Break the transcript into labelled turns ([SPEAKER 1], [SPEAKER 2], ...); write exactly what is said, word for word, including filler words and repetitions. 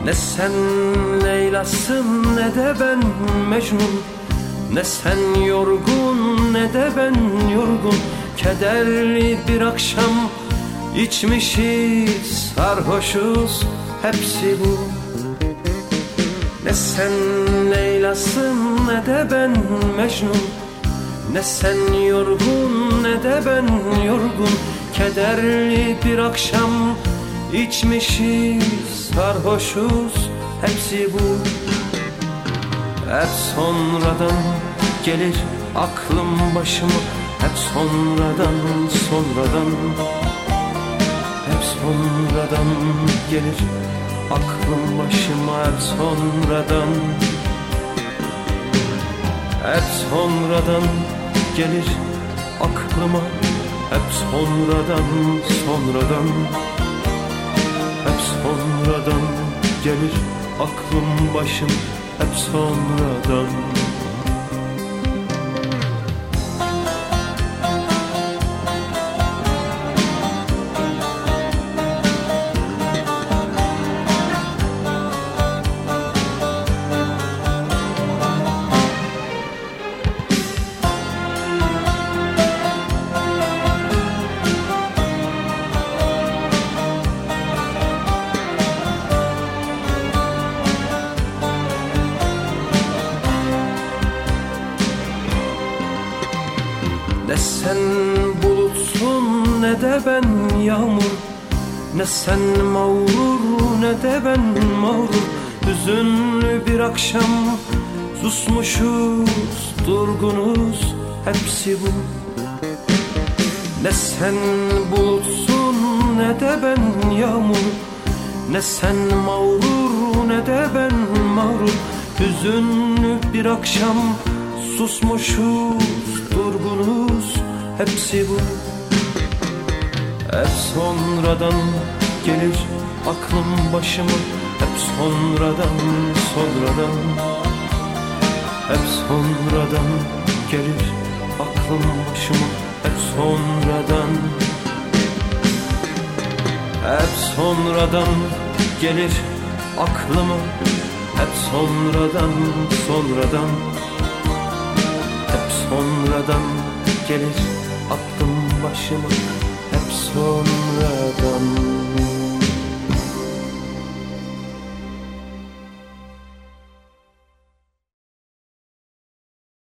[SPEAKER 1] Ne sen Leyla'sın ne de ben Mecnun. Ne sen yorgun ne de ben yorgun. Kederli bir akşam içmişiz, sarhoşuz, hepsi bu. Ne sen Leyla'sın ne de ben Mecnun. Ne sen yorgun ne de ben yorgun. Kederli bir akşam içmişiz, sarhoşuz, hepsi bu. Hep sonradan gelir aklım başıma. Hep sonradan, sonradan. Hep sonradan gelir aklım başıma. Hep sonradan. Hep sonradan gelir aklıma. Hep sonradan, sonradan. Hep sonradan gelir aklım başım. Hep sonradan. Ne sen bulutsun ne de ben yağmur. Ne sen mağrur ne de ben mağrur. Hüzünlü bir akşam susmuşuz, durgunuz, hepsi bu. Ne sen bulutsun ne de ben yağmur. Ne sen mağrur ne de ben mağrur. Hüzünlü bir akşam susmuşuz, durgunuz, hepsi bu. Hep sonradan gelir aklım başıma. Hep sonradan, sonradan. Hep sonradan gelir aklım başıma. Hep sonradan. Hep sonradan gelir aklıma. Hep sonradan, sonradan. Hep sonradan gelir aklım başıma.